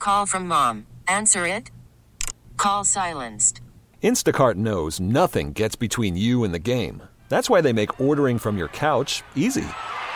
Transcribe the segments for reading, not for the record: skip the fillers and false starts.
Call from mom. Answer it. Call silenced. Instacart knows nothing gets between you and the game. That's why they make ordering from your couch easy.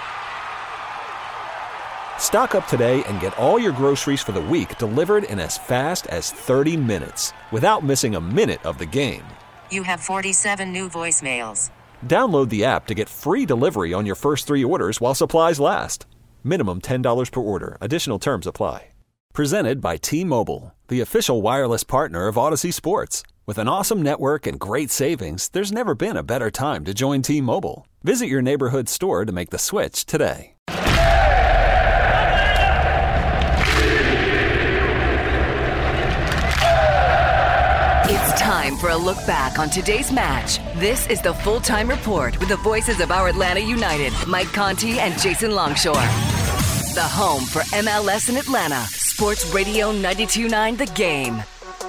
Stock up today and get all your groceries for the week delivered in as fast as 30 minutes without missing a minute of the game. You have 47 new voicemails. Download the app to get free delivery on your first 3 orders while supplies last. Minimum $10 per order. Additional terms apply. Presented by T-Mobile, the official wireless partner of Odyssey Sports. With an awesome network and great savings, there's never been a better time to join T-Mobile. Visit your neighborhood store to make the switch today. It's time for a look back on today's match. This is the Full-Time Report with the voices of our Atlanta United, Mike Conti and Jason Longshore. The home for MLS in Atlanta, Sports Radio 92.9 The Game.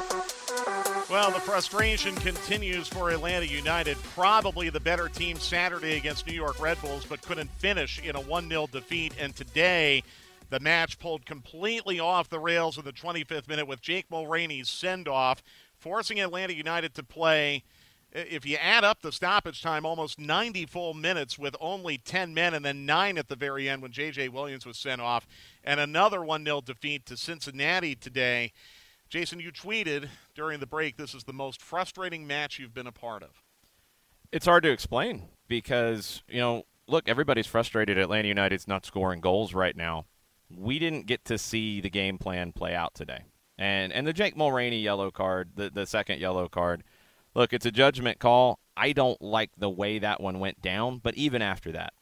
Well, the frustration continues for Atlanta United. Probably the better team Saturday against New York Red Bulls, but couldn't finish in a 1-0 defeat. And today, the match pulled completely off the rails in the 25th minute with Jake Mulroney's send-off, forcing Atlanta United to play, if you add up the stoppage time, almost 90 full minutes with only 10 men and then 9 at the very end when J.J. Williams was sent off, and another 1-0 defeat to Cincinnati today. Jason, you tweeted during the break, this is the most frustrating match you've been a part of. It's hard to explain because, look, everybody's frustrated Atlanta United's not scoring goals right now. We didn't get to see the game plan play out today. And the Jake Mulroney yellow card, the second yellow card, look, it's a judgment call. I don't like the way that one went down, but even after that,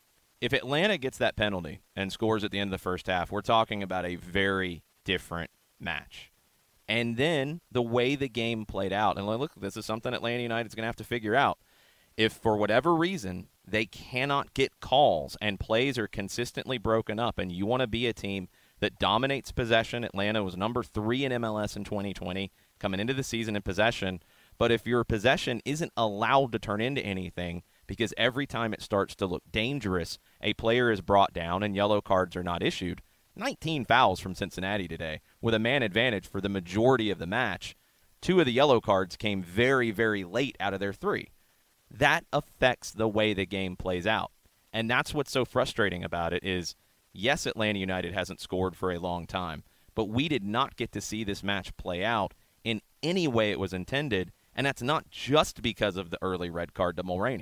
if Atlanta gets that penalty and scores at the end of the first half, we're talking about a very different match. And then the way the game played out, and look, this is something Atlanta United's going to have to figure out. If for whatever reason they cannot get calls and plays are consistently broken up and you want to be a team that dominates possession, Atlanta was number 3 in MLS in 2020, coming into the season in possession. But if your possession isn't allowed to turn into anything because every time it starts to look dangerous, a player is brought down and yellow cards are not issued. 19 fouls from Cincinnati today with a man advantage for the majority of the match. 2 of the yellow cards came very, very late out of their 3. That affects the way the game plays out. And that's what's so frustrating about it is, yes, Atlanta United hasn't scored for a long time, but we did not get to see this match play out in any way it was intended, and that's not just because of the early red card to Mulroney.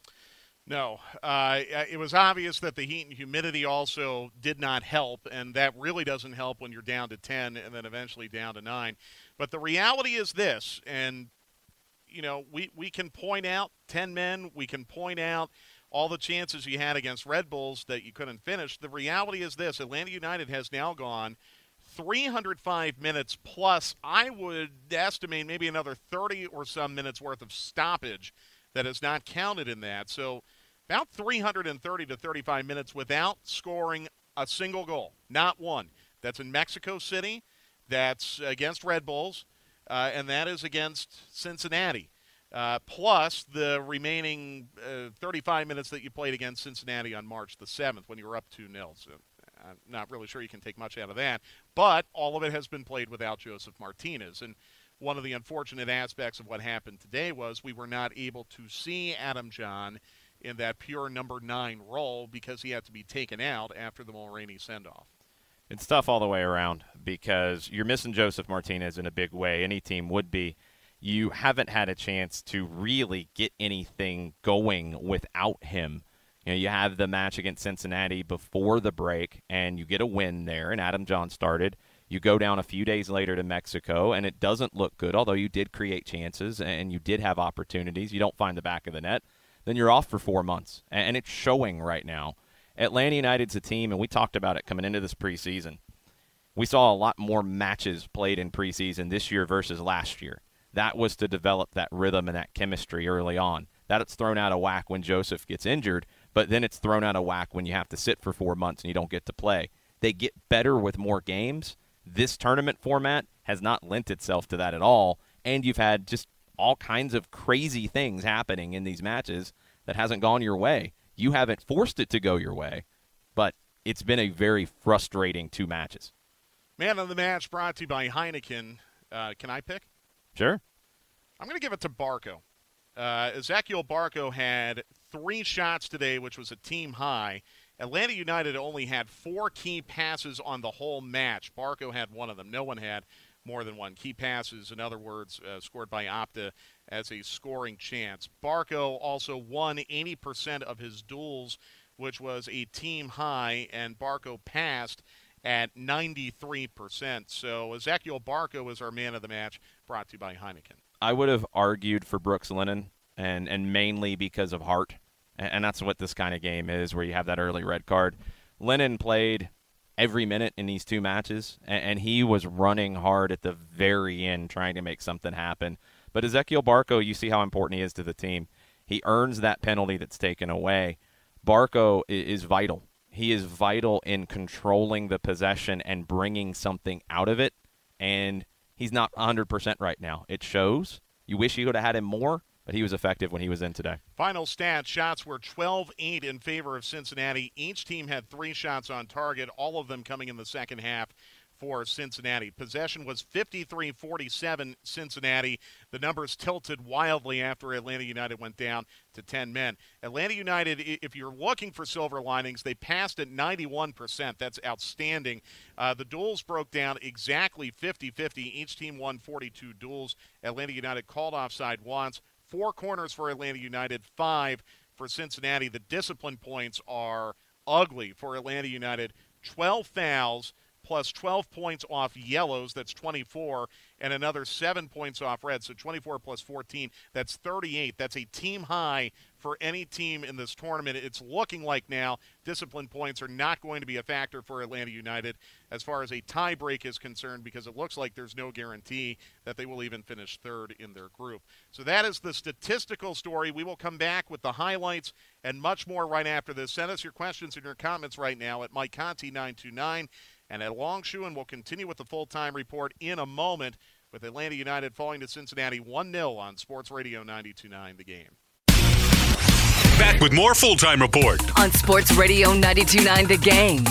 No, it was obvious that the heat and humidity also did not help, and that really doesn't help when you're down to 10 and then eventually down to 9. But the reality is this, and, we can point out 10 men, we can point out all the chances you had against Red Bulls that you couldn't finish. The reality is this, Atlanta United has now gone 305 minutes plus, I would estimate maybe another 30 or some minutes worth of stoppage that is not counted in that. So about 330 to 35 minutes without scoring a single goal, not one. That's in Mexico City, that's against Red Bulls, and that is against Cincinnati. Plus the remaining 35 minutes that you played against Cincinnati on March the 7th when you were up 2-0. So I'm not really sure you can take much out of that. But all of it has been played without Josef Martinez. And one of the unfortunate aspects of what happened today was we were not able to see Adam John in that pure number 9 role because he had to be taken out after the Mulroney send-off. It's tough all the way around because you're missing Josef Martinez in a big way. Any team would be. You haven't had a chance to really get anything going without him. You have the match against Cincinnati before the break, and you get a win there, and Adam John started. You go down a few days later to Mexico, and it doesn't look good, although you did create chances and you did have opportunities. You don't find the back of the net. Then you're off for 4 months, and it's showing right now. Atlanta United's a team, and we talked about it coming into this preseason. We saw a lot more matches played in preseason this year versus last year. That was to develop that rhythm and that chemistry early on. That's thrown out of whack when Josef gets injured, but then it's thrown out of whack when you have to sit for 4 months and you don't get to play. They get better with more games. This tournament format has not lent itself to that at all, and you've had just all kinds of crazy things happening in these matches that hasn't gone your way. You haven't forced it to go your way, but it's been a very frustrating 2 matches. Man of the match brought to you by Heineken. Can I pick? Sure. I'm going to give it to Barco. Ezequiel Barco had 3 shots today, which was a team high. Atlanta United only had 4 key passes on the whole match. Barco had 1 of them. No one had more than 1. Key passes, in other words, scored by Opta as a scoring chance. Barco also won 80% of his duels, which was a team high, and Barco passed at 93%. So Ezequiel Barco is our man of the match, brought to you by Heineken. I would have argued for Brooks Lennon, and mainly because of heart. And that's what this kind of game is, where you have that early red card. Lennon played every minute in these 2 matches, and he was running hard at the very end trying to make something happen. But Ezequiel Barco, you see how important he is to the team. He earns that penalty that's taken away. Barco is vital. He is vital in controlling the possession and bringing something out of it, and he's not 100% right now. It shows. You wish you could have had him more, but he was effective when he was in today. Final stats, shots were 12-8 in favor of Cincinnati. Each team had 3 shots on target, all of them coming in the second half for Cincinnati. Possession was 53-47 Cincinnati. The numbers tilted wildly after Atlanta United went down to 10 men. Atlanta United, if you're looking for silver linings, they passed at 91%. That's outstanding. The duels broke down exactly 50-50. Each team won 42 duels. Atlanta United called offside once. 4 corners for Atlanta United, 5 for Cincinnati. The discipline points are ugly for Atlanta United. 12 fouls plus 12 points off yellows, that's 24, and another 7 points off reds, so 24 plus 14, that's 38. That's a team high for any team in this tournament. It's looking like now discipline points are not going to be a factor for Atlanta United as far as a tie break is concerned, because it looks like there's no guarantee that they will even finish 3rd in their group. So that is the statistical story. We will come back with the highlights and much more right after this. Send us your questions and your comments right now at Mike Conti 929 and at Longshoe, and we'll continue with the full-time report in a moment with Atlanta United falling to Cincinnati 1-0 on Sports Radio 92.9 The Game. Back with more Full-Time Report on Sports Radio 92.9 The Game.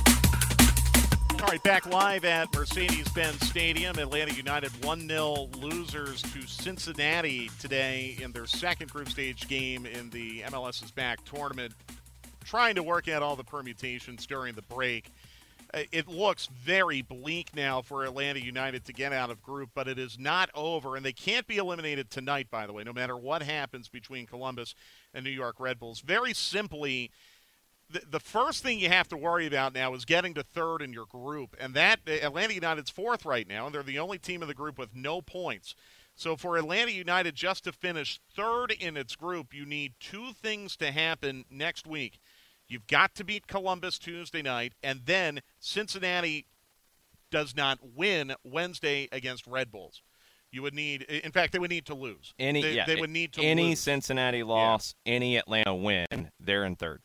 All right, back live at Mercedes-Benz Stadium. Atlanta United 1-0 losers to Cincinnati today in their second group stage game in the MLS's Back tournament. Trying to work out all the permutations during the break. It looks very bleak now for Atlanta United to get out of group, but it is not over, and they can't be eliminated tonight, by the way, no matter what happens between Columbus and New York Red Bulls. Very simply, the first thing you have to worry about now is getting to 3rd in your group, and that Atlanta United's 4th right now, and they're the only team in the group with no points. So for Atlanta United just to finish 3rd in its group, you need 2 things to happen next week. You've got to beat Columbus Tuesday night, and then Cincinnati does not win Wednesday against Red Bulls. You would need, in fact, they would need to lose. They would need to any lose. Cincinnati loss, any Atlanta win, they're in 3rd.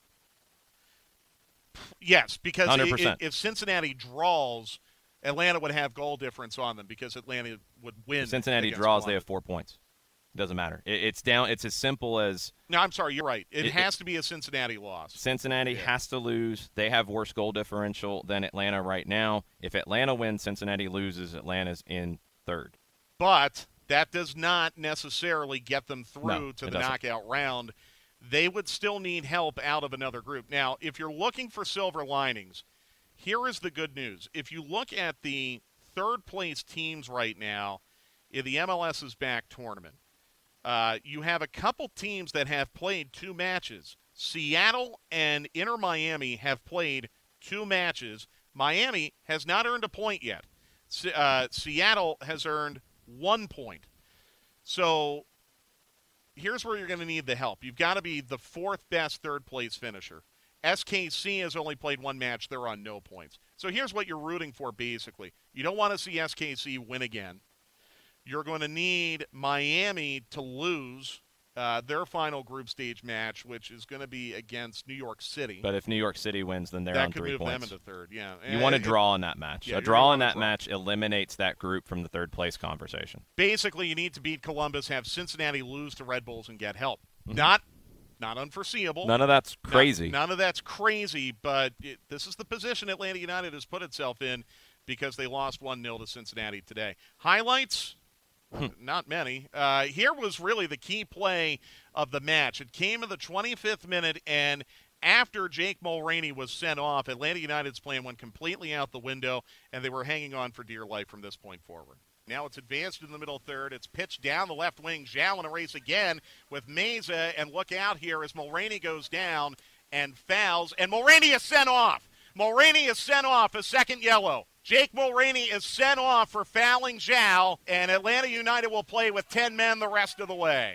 Yes, because 100%. If Cincinnati draws, Atlanta would have goal difference on them because Atlanta would win. If Cincinnati draws, Columbus. they have 4 points. Doesn't matter. It's down. It's as simple as. No, I'm sorry. You're right. It has to be a Cincinnati loss. Cincinnati has to lose. They have worse goal differential than Atlanta right now. If Atlanta wins, Cincinnati loses. Atlanta's in 3rd. But that does not necessarily get them through to the doesn't. knockout round. They would still need help out of another group. Now, if you're looking for silver linings, here is the good news. If you look at the 3rd-place teams right now in the MLS's Back tournament, you have a couple teams that have played 2 matches. Seattle and Inter Miami have played 2 matches. Miami has not earned a point yet. Seattle has earned 1 point. So here's where you're going to need the help. You've got to be the 4th best 3rd-place finisher. SKC has only played 1 match. They're on no points. So here's what you're rooting for, basically. You don't want to see SKC win again. You're going to need Miami to lose their final group stage match, which is going to be against New York City. But if New York City wins, then they're on 3 points. That could move them into 3rd, yeah. You want to draw in that match. Yeah, a draw in that match eliminates that group from the 3rd-place conversation. Basically, you need to beat Columbus, have Cincinnati lose to Red Bulls, and get help. Mm-hmm. Not unforeseeable. None of that's crazy. None of that's crazy, but this is the position Atlanta United has put itself in because they lost 1-0 to Cincinnati today. Highlights? Not many. Here was really the key play of the match. It came in the 25th minute, and after Jake Mulroney was sent off, Atlanta United's plan went completely out the window, and they were hanging on for dear life from this point forward. Now it's advanced in the middle third. It's pitched down the left wing. Zhao in a race again with Meza, and look out here as Mulroney goes down and fouls, and Mulroney is sent off. Mulroney is sent off, a second yellow. Jake Mulroney is sent off for fouling Zhao, and Atlanta United will play with 10 men the rest of the way.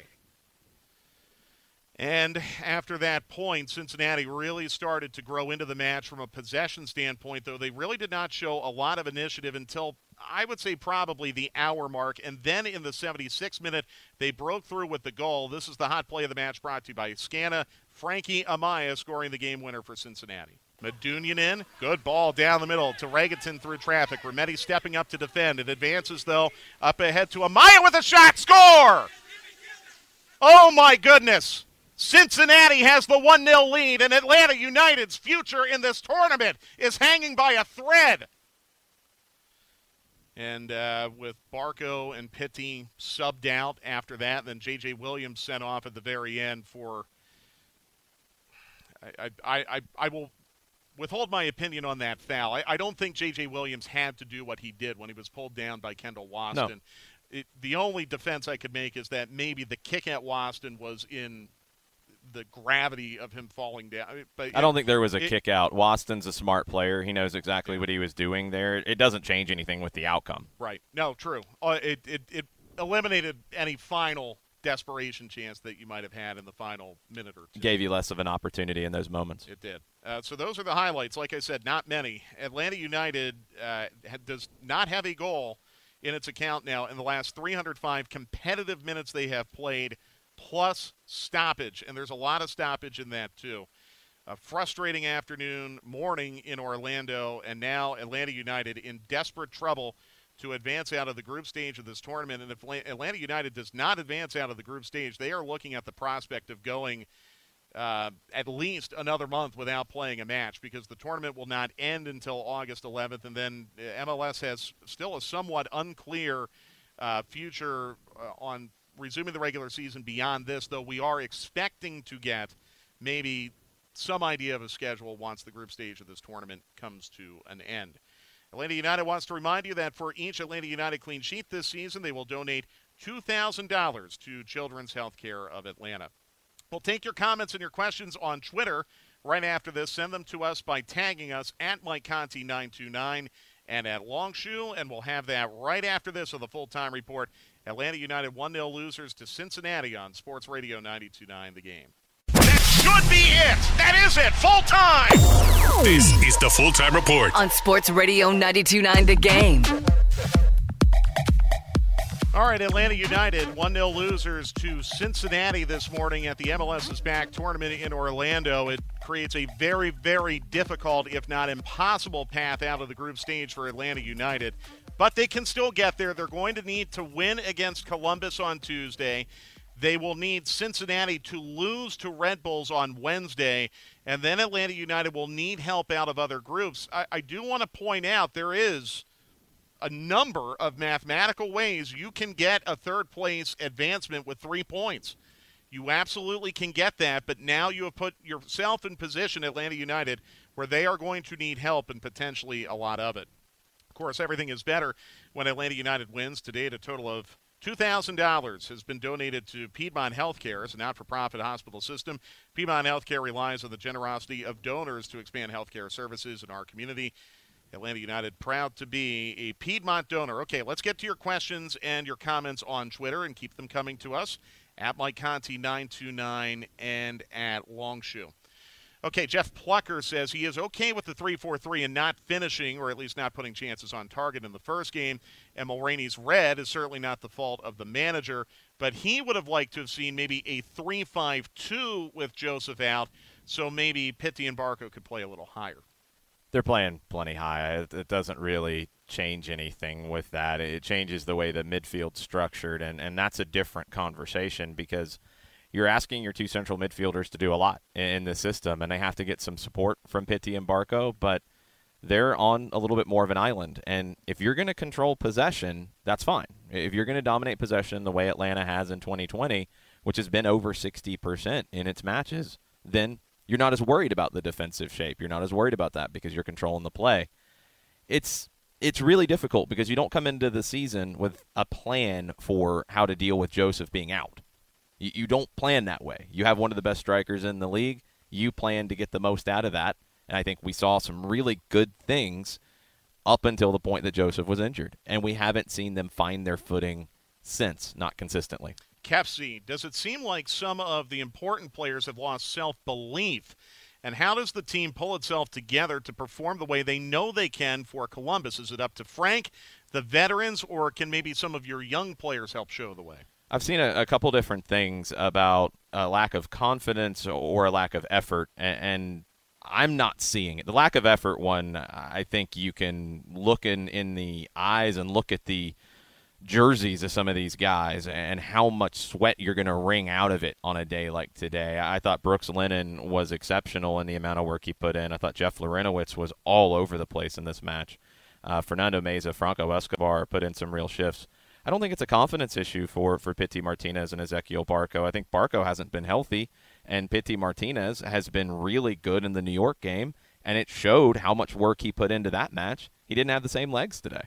And after that point, Cincinnati really started to grow into the match from a possession standpoint, though they really did not show a lot of initiative until, I would say, probably the hour mark. And then in the 76th minute, they broke through with the goal. This is the hot play of the match brought to you by Scana. Frankie Amaya scoring the game winner for Cincinnati. Medunjanin in. Good ball down the middle to Regaton through traffic. Remetti stepping up to defend. It advances, though, up ahead to Amaya with a shot. Score! Oh, my goodness. Cincinnati has the 1-0 lead, and Atlanta United's future in this tournament is hanging by a thread. And with Barco and Pitti subbed out after that, then J.J. Williams sent off at the very end for I will withhold my opinion on that foul. I don't think J.J. Williams had to do what he did when he was pulled down by Kendall Waston. No. The only defense I could make is that maybe the kick at Waston was in the gravity of him falling down. But I don't think there was a kick out. Waston's a smart player. He knows exactly what he was doing there. It doesn't change anything with the outcome. Right. No, true. It eliminated any final desperation chance that you might have had in the final minute or two. Gave you less of an opportunity in those moments. It did. So those are the highlights. Like I said, not many. Atlanta United does not have a goal in its account now in the last 305 competitive minutes they have played, plus stoppage, and there's a lot of stoppage in that too. A frustrating morning in Orlando, and now Atlanta United in desperate trouble to advance out of the group stage of this tournament. And if Atlanta United does not advance out of the group stage, they are looking at the prospect of going at least another month without playing a match, because the tournament will not end until August 11th, and then MLS has still a somewhat unclear future on resuming the regular season beyond this, though we are expecting to get maybe some idea of a schedule once the group stage of this tournament comes to an end. Atlanta United wants to remind you that for each Atlanta United clean sheet this season, they will donate $2,000 to Children's Healthcare of Atlanta. We'll take your comments and your questions on Twitter right after this. Send them to us by tagging us at MikeConti929 and at Longshoe, and we'll have that right after this on the Full-Time Report. Atlanta United 1-0 losers to Cincinnati on Sports Radio 92.9 The Game. That should be it. That is it. Full time. This is the Full-Time Report on Sports Radio 92.9 The Game. All right, Atlanta United 1-0 losers to Cincinnati this morning at the MLS is Back tournament in Orlando. It creates a very, very difficult, if not impossible, path out of the group stage for Atlanta United. But they can still get there. They're going to need to win against Columbus on Tuesday. They will need Cincinnati to lose to Red Bulls on Wednesday. And then Atlanta United will need help out of other groups. I do want to point out there is a number of mathematical ways you can get a third-place advancement with 3 points. You absolutely can get that, but now you have put yourself in position, Atlanta United, where they are going to need help and potentially a lot of it. Of course, everything is better when Atlanta United wins. Today, a total of $2,000 has been donated to Piedmont Healthcare as a not-for-profit hospital system. Piedmont Healthcare relies on the generosity of donors to expand healthcare services in our community. Atlanta United proud to be a Piedmont donor. Okay, let's get to your questions and your comments on Twitter and keep them coming to us at MikeConti929 and at Longshoe. Okay, Jeff Plucker says he is okay with the 3-4-3 and not finishing, or at least not putting chances on target in the first game. And Mulroney's red is certainly not the fault of the manager, but he would have liked to have seen maybe a 3-5-2 with Joseph out, so maybe Pitti and Barco could play a little higher. They're playing plenty high. It doesn't really change anything with that. It changes the way the midfield's structured, and that's a different conversation because you're asking your two central midfielders to do a lot in the system, and they have to get some support from Pitti and Barco, but they're on a little bit more of an island. And if you're going to control possession, that's fine. If you're going to dominate possession the way Atlanta has in 2020, which has been over 60% in its matches, then you're not as worried about the defensive shape. You're not as worried about that because you're controlling the play. It's really difficult because you don't come into the season with a plan for how to deal with Joseph being out. You don't plan that way. You have one of the best strikers in the league. You plan to get the most out of that. And I think we saw some really good things up until the point that Joseph was injured. And we haven't seen them find their footing since, not consistently. Kefsi, does it seem like some of the important players have lost self-belief? And how does the team pull itself together to perform the way they know they can for Columbus? Is it up to Frank, the veterans, or can maybe some of your young players help show the way? I've seen a couple different things about a lack of confidence or a lack of effort, and I'm not seeing it. The lack of effort one, I think you can look in the eyes and look at the jerseys of some of these guys and how much sweat you're going to wring out of it on a day like today. I thought Brooks Lennon was exceptional in the amount of work he put in. I thought Jeff Larentowicz was all over the place in this match. Fernando Meza, Franco Escobar put in some real shifts. I don't think it's a confidence issue for Pity Martinez and Ezequiel Barco. I think Barco hasn't been healthy, and Pity Martinez has been really good in the New York game, and it showed how much work he put into that match. He didn't have the same legs today.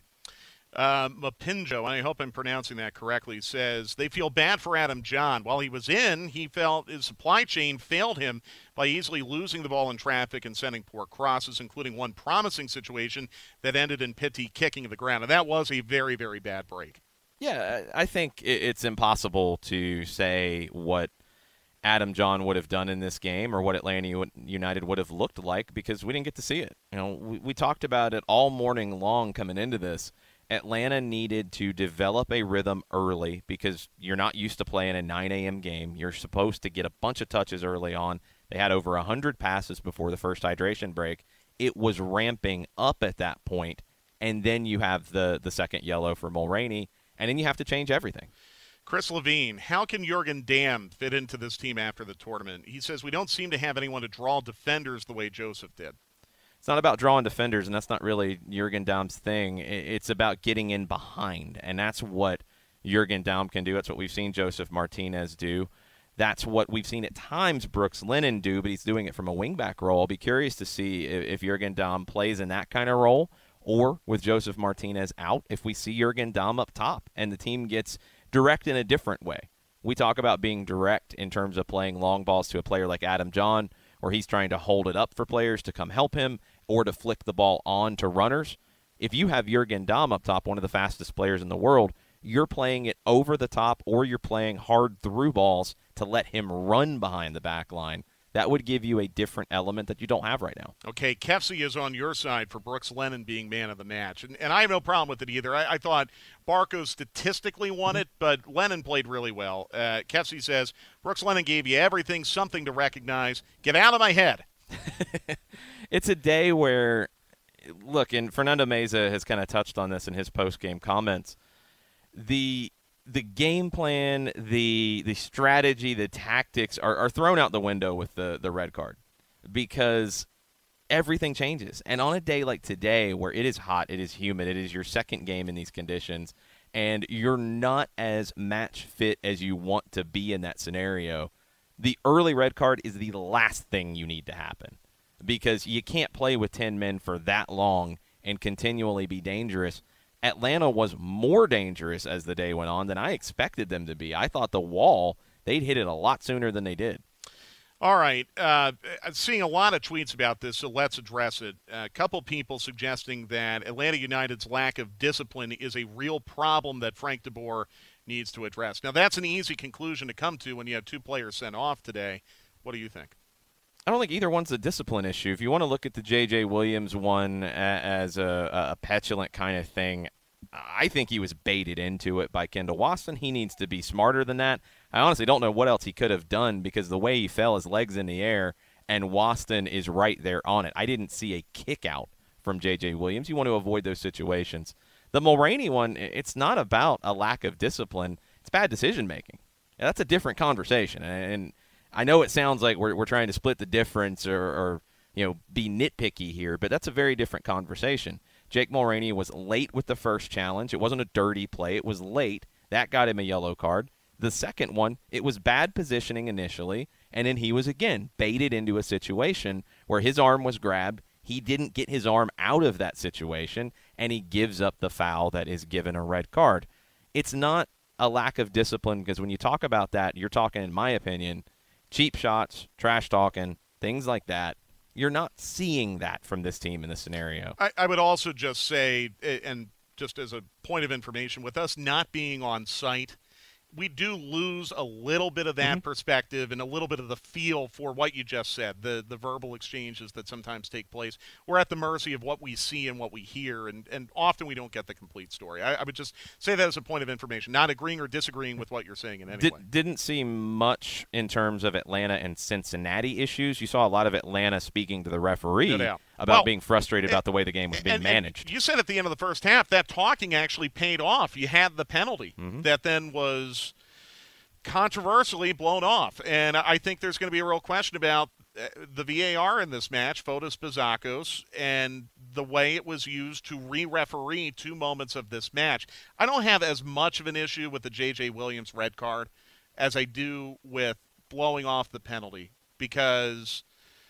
Mapinjo, and I hope I'm pronouncing that correctly, says they feel bad for Adam John. While he was in, he felt his supply chain failed him by easily losing the ball in traffic and sending poor crosses, including one promising situation that ended in Pity kicking the ground. And that was a very, very bad break. Yeah, I think it's impossible to say what Adam John would have done in this game or what Atlanta United would have looked like because we didn't get to see it. You know, we talked about it all morning long coming into this. Atlanta needed to develop a rhythm early because you're not used to playing a 9 a.m. game. You're supposed to get a bunch of touches early on. They had over 100 passes before the first hydration break. It was ramping up at that point, and then you have the second yellow for Mulroney, and then you have to change everything. Chris Levine, how can Jurgen Damm fit into this team after the tournament? He says, we don't seem to have anyone to draw defenders the way Joseph did. It's not about drawing defenders, and that's not really Jurgen Damm's thing. It's about getting in behind, and that's what Jurgen Damm can do. That's what we've seen Joseph Martinez do. That's what we've seen at times Brooks Lennon do, but he's doing it from a wingback role. I'll be curious to see if Jurgen Damm plays in that kind of role or with Joseph Martinez out, if we see Jurgen Damm up top and the team gets direct in a different way. We talk about being direct in terms of playing long balls to a player like Adam John, where he's trying to hold it up for players to come help him or to flick the ball on to runners. If you have Jurgen Damm up top, one of the fastest players in the world, you're playing it over the top or you're playing hard through balls to let him run behind the back line. That would give you a different element that you don't have right now. Okay, Kefsi is on your side for Brooks Lennon being man of the match. And I have no problem with it either. I thought Barco statistically won it, but Lennon played really well. Kefsi says, Brooks Lennon gave you everything, something to recognize. Get out of my head. It's a day where, look, and Fernando Meza has kind of touched on this in his post-game comments, the game plan, the strategy, the tactics are thrown out the window with the red card because everything changes. And on a day like today where it is hot, it is humid, it is your second game in these conditions, and you're not as match fit as you want to be in that scenario, the early red card is the last thing you need to happen because you can't play with 10 men for that long and continually be dangerous. Atlanta was more dangerous as the day went on than I expected them to be. I thought the wall, they'd hit it a lot sooner than they did. All right. I'm seeing a lot of tweets about this, so let's address it. A couple people suggesting that Atlanta United's lack of discipline is a real problem that Frank de Boer needs to address. Now, that's an easy conclusion to come to when you have two players sent off today. What do you think? I don't think either one's a discipline issue. If you want to look at the J.J. Williams one as a petulant kind of thing, I think he was baited into it by Kendall Waston. He needs to be smarter than that. I honestly don't know what else he could have done because the way he fell, his legs in the air, and Waston is right there on it. I didn't see a kick out from J.J. Williams. You want to avoid those situations. The Mulroney one, it's not about a lack of discipline. It's bad decision-making. That's a different conversation, and I know it sounds like we're trying to split the difference or be nitpicky here, but that's a very different conversation. Jake Mulroney was late with the first challenge. It wasn't a dirty play. It was late. That got him a yellow card. The second one, it was bad positioning initially, and then he was, again, baited into a situation where his arm was grabbed. He didn't get his arm out of that situation, and he gives up the foul that is given a red card. It's not a lack of discipline, because when you talk about that, you're talking, in my opinion, cheap shots, trash talking, things like that. You're not seeing that from this team in this scenario. I would also just say, and just as a point of information, with us not being on site, we do lose a little bit of that perspective and a little bit of the feel for what you just said, the verbal exchanges that sometimes take place. We're at the mercy of what we see and what we hear, and often we don't get the complete story. I would just say that as a point of information, not agreeing or disagreeing with what you're saying in any way. Didn't see much in terms of Atlanta and Cincinnati issues. You saw a lot of Atlanta speaking to the referee about being frustrated about the way the game was being managed. And you said at the end of the first half, that talking actually paid off. You had the penalty that then was controversially blown off. And I think there's going to be a real question about the VAR in this match, Fotis Bazakos, and the way it was used to re-referee 2 moments of this match. I don't have as much of an issue with the J.J. Williams red card as I do with blowing off the penalty, because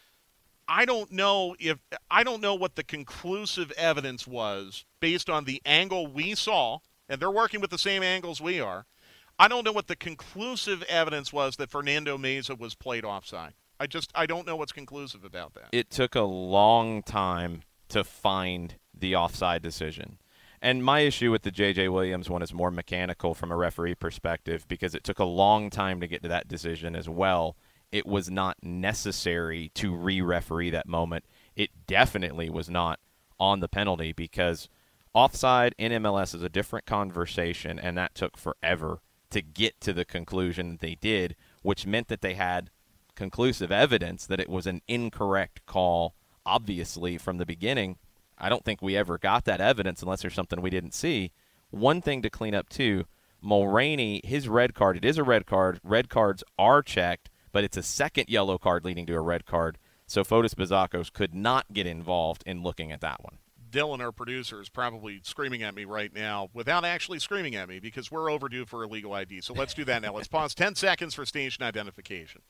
I don't know what the conclusive evidence was based on the angle we saw, and they're working with the same angles we are. I don't know what the conclusive evidence was that Fernando Meza was played offside. I don't know what's conclusive about that. It took a long time to find the offside decision. And my issue with the J.J. Williams one is more mechanical from a referee perspective, because it took a long time to get to that decision as well. It was not necessary to re-referee that moment. It definitely was not on the penalty, because offside in MLS is a different conversation, and that took forever to get to the conclusion they did, which meant that they had conclusive evidence that it was an incorrect call, obviously, from the beginning. I don't think we ever got that evidence unless there's something we didn't see. One thing to clean up, too, Mulroney, his red card, it is a red card. Red cards are checked, but it's a second yellow card leading to a red card, so Fotis Bazakos could not get involved in looking at that one. Dylan, our producer, is probably screaming at me right now without actually screaming at me, because we're overdue for a legal ID. So let's do that now. Let's pause 10 seconds for station identification.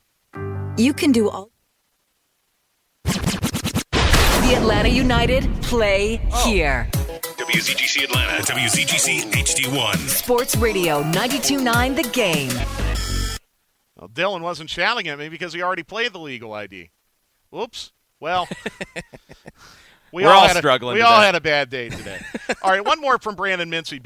You can do all. The Atlanta United play here. WZGC Atlanta, WZGC HD1. Sports Radio 92.9 The Game. Well, Dylan wasn't shouting at me because he already played the legal ID. Whoops. Well, we're all struggling. We all had a bad day today. All right, one more from Brandon Mincy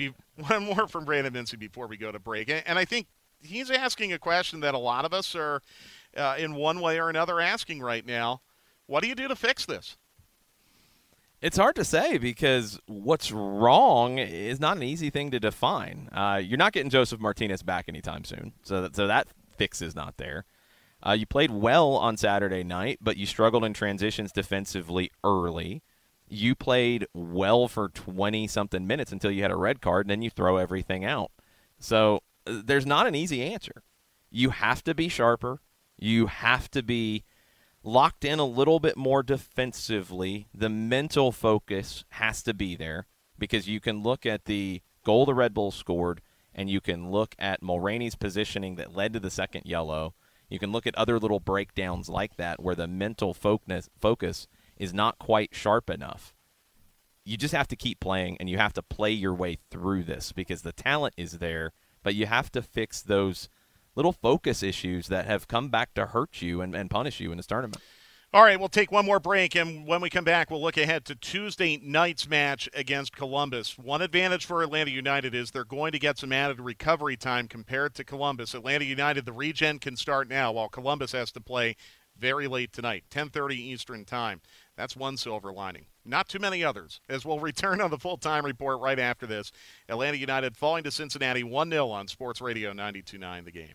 before we go to break. And I think he's asking a question that a lot of us are, in one way or another, asking right now. What do you do to fix this? It's hard to say, because what's wrong is not an easy thing to define. You're not getting Joseph Martinez back anytime soon, so that fix is not there. You played well on Saturday night, but you struggled in transitions defensively early. You played well for 20-something minutes until you had a red card, and then you throw everything out. So there's not an easy answer. You have to be sharper. You have to be locked in a little bit more defensively. The mental focus has to be there, because you can look at the goal the Red Bulls scored, and you can look at Mulroney's positioning that led to the second yellow. You can look at other little breakdowns like that where the mental focus is not quite sharp enough. You just have to keep playing, and you have to play your way through this, because the talent is there, but you have to fix those little focus issues that have come back to hurt you and punish you in this tournament. All right, we'll take one more break, and when we come back, we'll look ahead to Tuesday night's match against Columbus. One advantage for Atlanta United is they're going to get some added recovery time compared to Columbus. Atlanta United, the regen can start now, while Columbus has to play very late tonight, 10:30 Eastern Time. That's one silver lining. Not too many others, as we'll return on the full-time report right after this. Atlanta United falling to Cincinnati 1-0 on Sports Radio 92.9 The Game.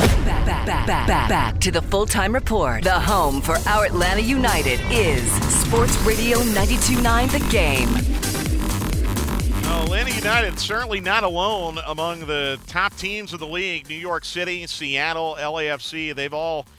Back to the full-time report. The home for our Atlanta United is Sports Radio 92.9 The Game. Atlanta United certainly not alone among the top teams of the league. New York City, Seattle, LAFC, they've all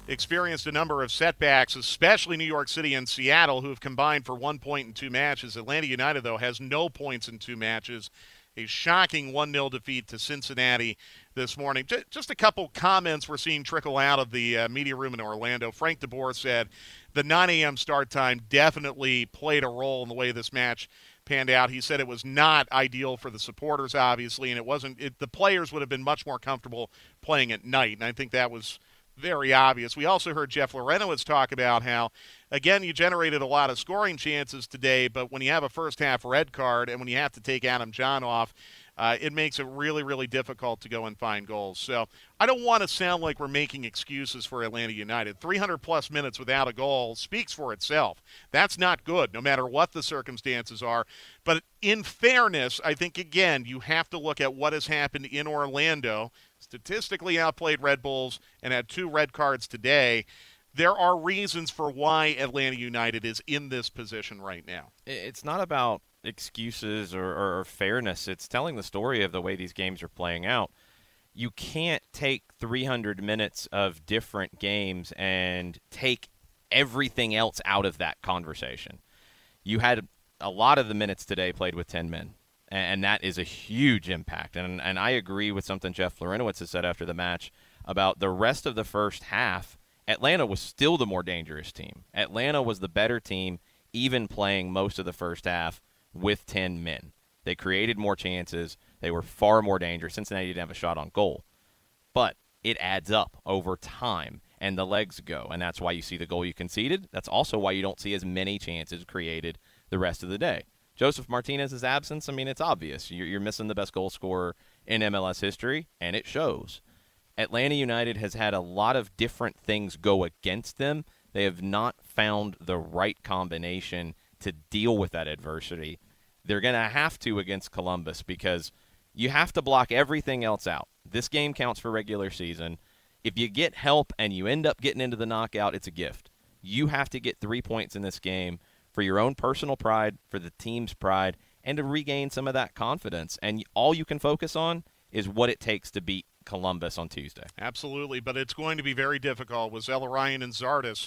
experienced a number of setbacks, especially New York City and Seattle, who have combined for 1 point in 2 matches. Atlanta United, though, has no points in 2 matches. A shocking 1-0 defeat to Cincinnati this morning. Just a couple comments we're seeing trickle out of the media room in Orlando. Frank DeBoer said the 9 a.m. start time definitely played a role in the way this match panned out. He said it was not ideal for the supporters, obviously, and the players would have been much more comfortable playing at night, and I think that was very obvious. We also heard Jeff Larentowicz talk about how, again, you generated a lot of scoring chances today, but when you have a first-half red card and when you have to take Adam John off, it makes it really, really difficult to go and find goals. So I don't want to sound like we're making excuses for Atlanta United. 300-plus minutes without a goal speaks for itself. That's not good, no matter what the circumstances are. But in fairness, I think, again, you have to look at what has happened in Orlando. Statistically outplayed Red Bulls and had 2 red cards today. There are reasons for why Atlanta United is in this position right now. It's not about excuses or fairness. It's telling the story of the way these games are playing out. You can't take 300 minutes of different games and take everything else out of that conversation. You had a lot of the minutes today played with 10 men. And that is a huge impact. And I agree with something Jeff Larentowicz has said after the match about the rest of the first half. Atlanta was still the more dangerous team. Atlanta was the better team, even playing most of the first half with 10 men. They created more chances. They were far more dangerous. Cincinnati didn't have a shot on goal. But it adds up over time, and the legs go. And that's why you see the goal you conceded. That's also why you don't see as many chances created the rest of the day. Joseph Martinez's absence, I mean, it's obvious. You're missing the best goal scorer in MLS history, and it shows. Atlanta United has had a lot of different things go against them. They have not found the right combination to deal with that adversity. They're going to have to against Columbus because you have to block everything else out. This game counts for regular season. If you get help and you end up getting into the knockout, it's a gift. You have to get 3 points in this game for your own personal pride, for the team's pride, and to regain some of that confidence. And all you can focus on is what it takes to beat Columbus on Tuesday. Absolutely, but it's going to be very difficult with Zella Ryan and Zardes.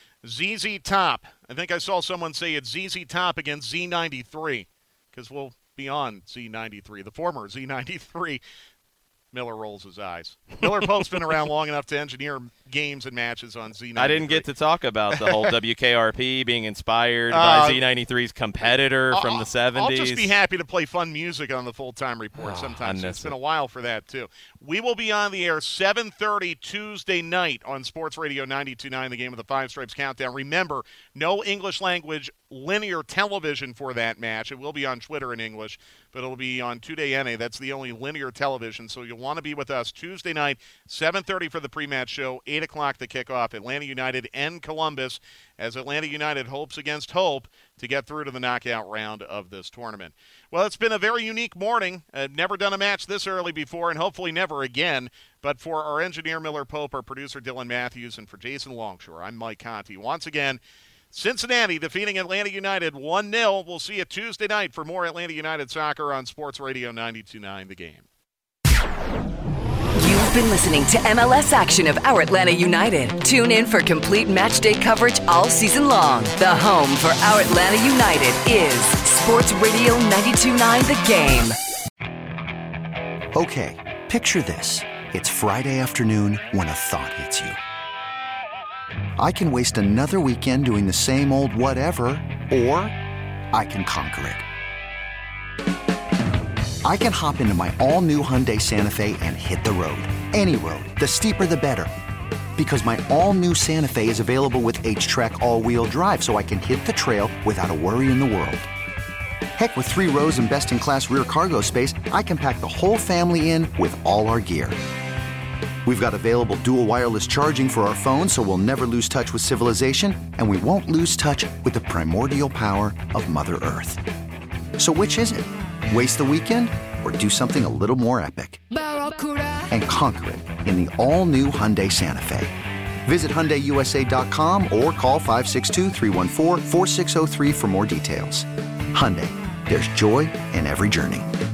ZZ Top. I think I saw someone say it's ZZ Top against Z93, because we'll be on Z93, the former Z93. Miller rolls his eyes. Miller Pope's been around long enough to engineer games and matches on Z93. I didn't get to talk about the whole WKRP being inspired by Z93's competitor from the 70s. I'll just be happy to play fun music on the full-time report sometimes. It's been a while for that, too. We will be on the air 7:30 Tuesday night on Sports Radio 92.9, the Game of the Five Stripes Countdown. Remember, no English language linear television for that match. It will be on Twitter in English, but it'll be on 2Day NA. That's the only linear television, so you'll want to be with us Tuesday night, 7:30 for the pre-match show, 8 o'clock the kickoff, Atlanta United and Columbus, as Atlanta United hopes against hope to get through to the knockout round of this tournament. Well, it's been a very unique morning. I've never done a match this early before, and hopefully never again. But for our engineer, Miller Pope, our producer, Dylan Matthews, and for Jason Longshore, I'm Mike Conti. Once again, Cincinnati defeating Atlanta United 1-0. We'll see you Tuesday night for more Atlanta United soccer on Sports Radio 92.9 The Game. You've been listening to MLS action of our Atlanta United. Tune in for complete match day coverage all season long. The home for our Atlanta United is Sports Radio 92.9 The Game. Okay, picture this. It's Friday afternoon when a thought hits you. I can waste another weekend doing the same old whatever, or I can conquer it. I can hop into my all-new Hyundai Santa Fe and hit the road. Any road. The steeper, the better. Because my all-new Santa Fe is available with H-Track all-wheel drive, so I can hit the trail without a worry in the world. Heck, with 3 rows and best-in-class rear cargo space, I can pack the whole family in with all our gear. We've got available dual wireless charging for our phones, so we'll never lose touch with civilization, and we won't lose touch with the primordial power of Mother Earth. So which is it? Waste the weekend or do something a little more epic? And conquer it in the all-new Hyundai Santa Fe. Visit HyundaiUSA.com or call 562-314-4603 for more details. Hyundai, there's joy in every journey.